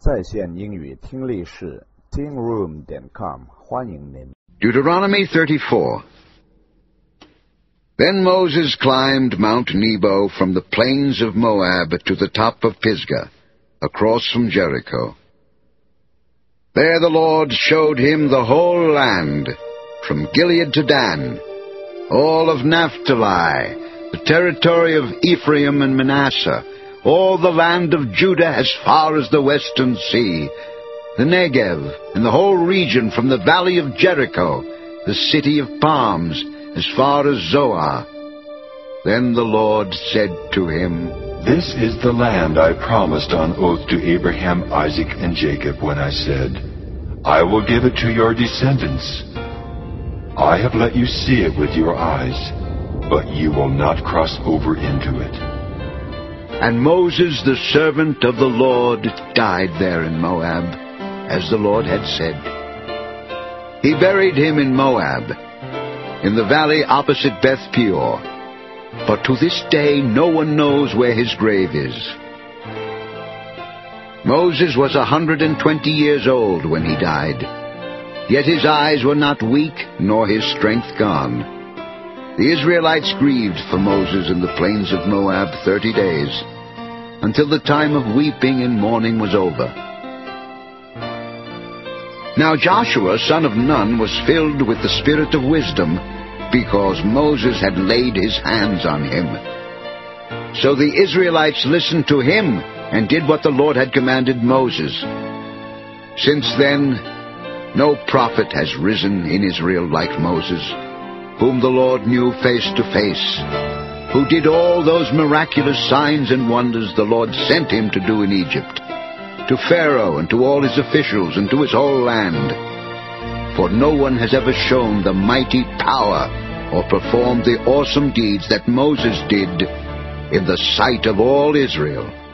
在线英语听力室 tingroom.com 欢迎您。 Deuteronomy 34. Then Moses climbed Mount Nebo from the plains of Moab to the top of Pisgah, across from Jericho. There the Lord showed him the whole land, from Gilead to Dan, all of Naphtali, the territory of Ephraim and Manasseh, all the land of Judah as far as the western sea, the Negev, and the whole region from the valley of Jericho, the city of palms, as far as Zoar. Then the Lord said to him, This is the land I promised on oath to Abraham, Isaac, and Jacob when I said, I will give it to your descendants. I have let you see it with your eyes, but you will not cross over into it. And Moses, the servant of the Lord, died there in Moab, as the Lord had said. He buried him in Moab, in the valley opposite Beth Peor. But to this day no one knows where his grave is. Moses was 120 years old when he died. Yet his eyes were not weak, nor his strength gone. The Israelites grieved for Moses in the plains of Moab 30 days, until the time of weeping and mourning was over. Now Joshua, son of Nun, was filled with the spirit of wisdom, because Moses had laid his hands on him. So the Israelites listened to him and did what the Lord had commanded Moses. Since then, no prophet has risen in Israel like Moses, whom the Lord knew face to face, who did all those miraculous signs and wonders the Lord sent him to do in Egypt, to Pharaoh and to all his officials and to his whole land. For no one has ever shown the mighty power or performed the awesome deeds that Moses did in the sight of all Israel.